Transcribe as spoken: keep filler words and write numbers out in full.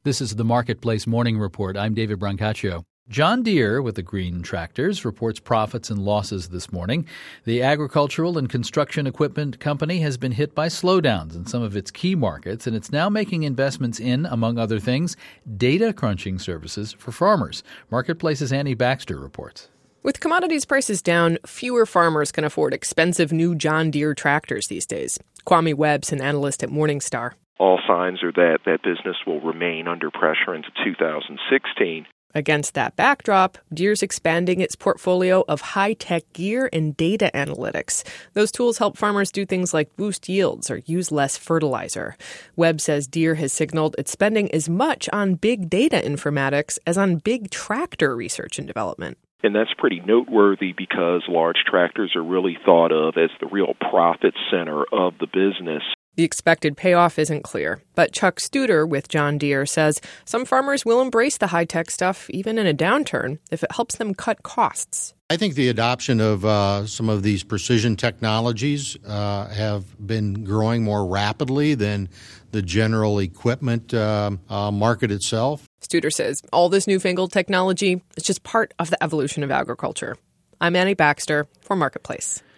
This is the Marketplace Morning Report. I'm David Brancaccio. John Deere, with the green tractors, reports profits and losses this morning. The agricultural and construction equipment company has been hit by slowdowns in some of its key markets, and it's now making investments in, among other things, data crunching services for farmers. Marketplace's Annie Baxter reports. With commodities prices down, fewer farmers can afford expensive new John Deere tractors these days. Kwame Webb's an analyst at Morningstar. All signs are that that business will remain under pressure into two thousand sixteen. Against that backdrop, Deere's expanding its portfolio of high-tech gear and data analytics. Those tools help farmers do things like boost yields or use less fertilizer. Webb says Deere has signaled it's spending as much on big data informatics as on big tractor research and development. And that's pretty noteworthy because large tractors are really thought of as the real profit center of the business. The expected payoff isn't clear, but Chuck Studer with John Deere says some farmers will embrace the high-tech stuff even in a downturn if it helps them cut costs. I think the adoption of uh, some of these precision technologies uh, have been growing more rapidly than the general equipment uh, uh, market itself. Studer says all this newfangled technology is just part of the evolution of agriculture. I'm Annie Baxter for Marketplace.